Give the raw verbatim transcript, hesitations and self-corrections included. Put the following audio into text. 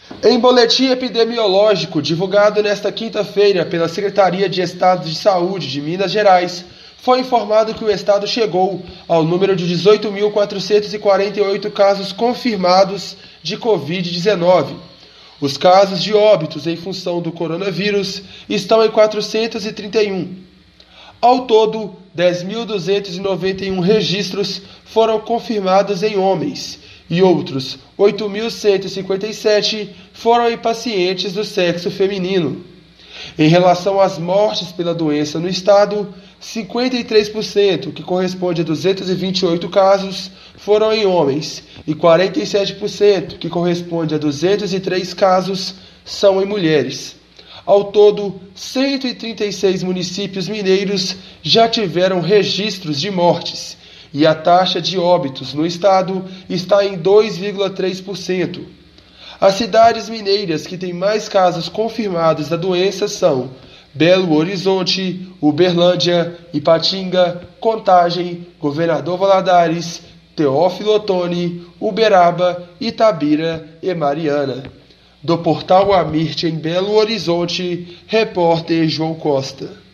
Em boletim epidemiológico divulgado nesta quinta-feira pela Secretaria de Estado de Saúde de Minas Gerais, foi informado que o estado chegou ao número de dezoito mil quatrocentos e quarenta e oito casos confirmados de covid dezenove. Os casos de óbitos em função do coronavírus estão em quatrocentos e trinta e um. Ao todo, dez mil duzentos e noventa e um registros foram confirmados em homens e outros oito mil cento e cinquenta e sete foram em pacientes do sexo feminino. Em relação às mortes pela doença no estado, cinquenta e três por cento, que corresponde a duzentos e vinte e oito casos, foram em homens e quarenta e sete por cento, que corresponde a duzentos e três casos, são em mulheres. Ao todo, cento e trinta e seis municípios mineiros já tiveram registros de mortes e a taxa de óbitos no estado está em dois vírgula três por cento. As cidades mineiras que têm mais casos confirmados da doença são Belo Horizonte, Uberlândia, Ipatinga, Contagem, Governador Valadares, Teófilo Otoni, Uberaba, Itabira e Mariana. Do portal Amirte em Belo Horizonte, repórter João Costa.